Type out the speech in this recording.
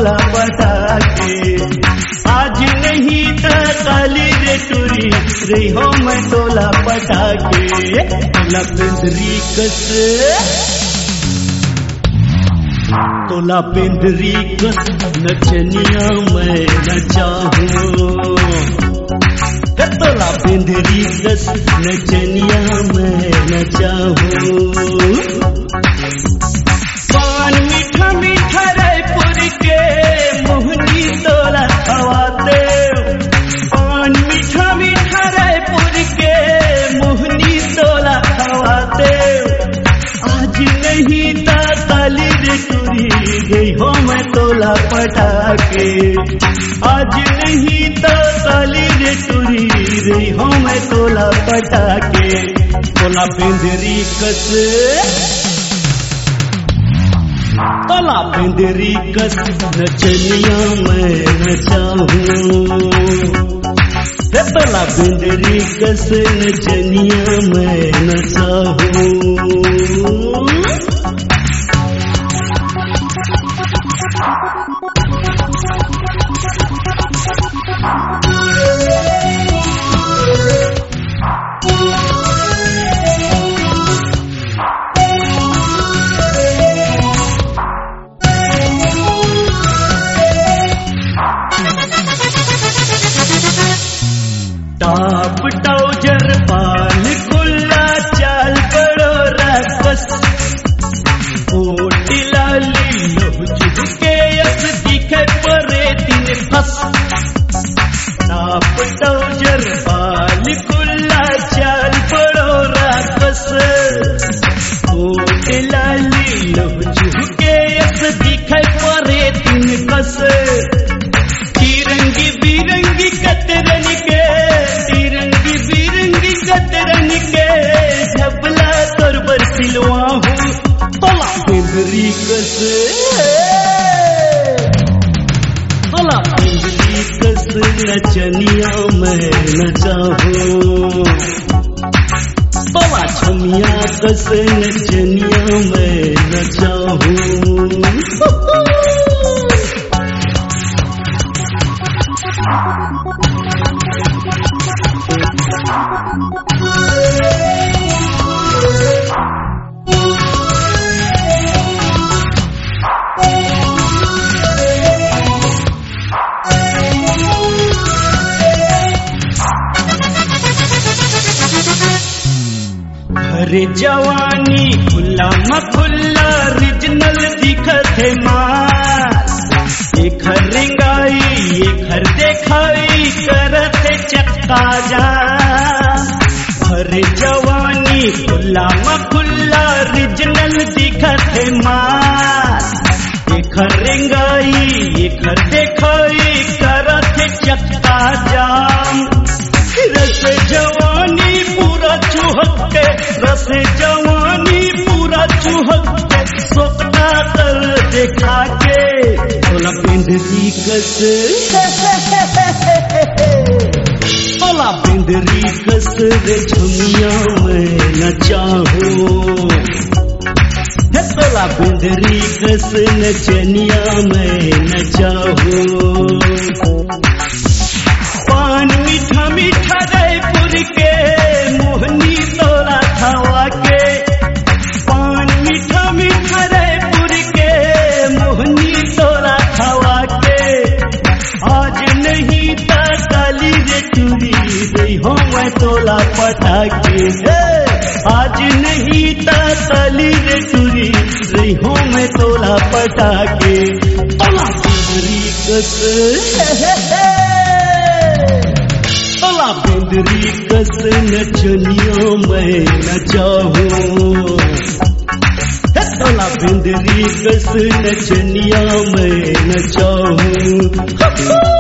तोला पटाके। आज नहीं तो काली रे टूरी रही हो मैं तोला पटाके। तोला बिंदरी कस तोला बिंदरी कस नचनिया मैं नचाहूँ। तोला बिंदरी कस नचनिया मैं नचाहूँ। पान मीठा मीठा रायपुर के मोहनी तोला खवाते। पान मीठा मीठा रायपुर के मोहनी तोला खवाते। आज नहीं ता काली रे टूरी गई हो मैं तोला पटाके। आज नहीं तो काली रे टूरी गई हो मैं तोला पटाके। तोला बिंदरी कस तोला बिंदरी कस नचनिया मैं नचाहूँ। तोला बिंदरी कस नचनिया मैं नचाहूँ। टाप टाउजर पाल खुला चाल करो रकस। कोटी लाली लोह चुके अस दिखे परे दिन फस। टाप टाउजर पाल खुला चाल करो रकस। कोटी लाली लोह चुके अस दिखे परे दिन फस। तिरंगी बिरंगी कतरन के तिरंगी बिरंगी कतरन के झबला तोर पर सिलवा हूँ। तोला बिंदरी कस तोला बिंदरी कस नचनिया मैं नचाहूँ। तोला छमिया कस नचनिया मैं नचाहूँ। अरे जवानी खुला मखुल्ला रिजनल दिखत है मास। एक रिंगाई एक देखाई करत है चक्का जा। अरे जवानी खुला मखुल्ला रिजनल दिखत है मास। एक रिंगाई एक देखाई करत है चक्का जाम। रस जवानी पूरा चुहक के रस जवानी पूरा चुहक के सोकता कर देखा के। तोला बिंदरी कस तोला बिंदरी कस रे छमिया मैं नचाहूँ। तोला बिंदरी कस नचनिया मैं नचाहूँ। पान मीठा मीठा रायपुर के मोहनी तोला खवा के। पान मीठा मीठा रायपुर के मोहनी तोला खवा के। आज नहीं ता काली रे टूरी गई हो मैं तोला पटाके। आज नहीं ता काली रे टूरी रही हो मैं तोला पटाके। तोला बिंदरी कस तोला बिंदरी कस नचनिया मैं नचाहूँ। तोला बिंदरी कस नचनिया मैं नचाहूँ।